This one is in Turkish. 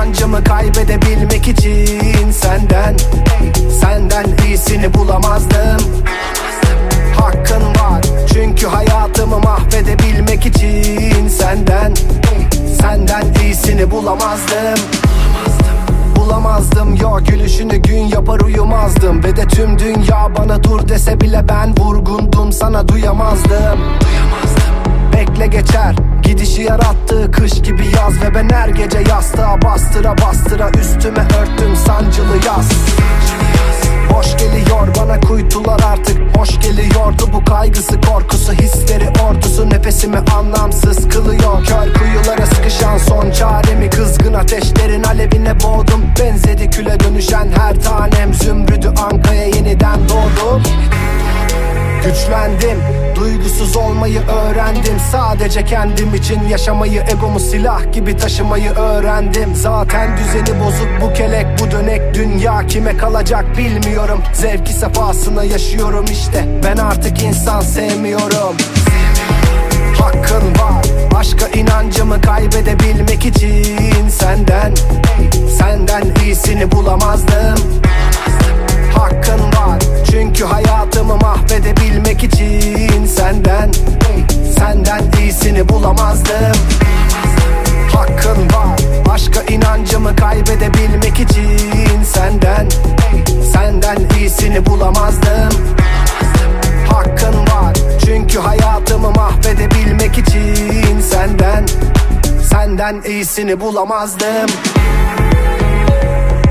inancımı kaybedebilmek için senden iyisini bulamazdım. Hakkın var çünkü hayatımı mahvedebilmek için senden iyisini bulamazdım. Bulamazdım, yo gülüşünü gün yapar uyumazdım. Ve de tüm dünya bana dur dese bile ben vurgundum, sana duyamazdım. Bekle geçer gidişi, yarattığı kış gibi yaz. Ve ben her gece yastığa bastıra bastıra üstüme örttüm sancılı yaz. Boş geliyor bana kuytular artık, hoş geliyordu bu kaygısı korkusu. Hisleri ordusu nefesimi anlamsız kılıyor. Kör kuyulara sıkışan son çaremi kızgın ateşlerin alevine boğdum. Benzedi küle dönüşen her tanem, zümrüdü ankaya yeniden doğdum. Güçlendim, duygusuz olmayı öğrendim. Sadece kendim için yaşamayı, egomu silah gibi taşımayı öğrendim. Zaten düzeni bozuk bu kelek, bu dönek dünya kime kalacak bilmiyorum. Zevki sefasına yaşıyorum işte, ben artık insan sevmiyorum. Hakkın var aşka inancımı kaybedebilmek için senden iyisini bulamazdım. Hakkın var çünkü hayatımı mahvedebilmek için senden iyisini bulamazdım. Hakkın var aşka inancımı kaybedebilmek için senden iyisini bulamazdım. Hakkın var çünkü hayatımı mahvedebilmek için senden iyisini bulamazdım.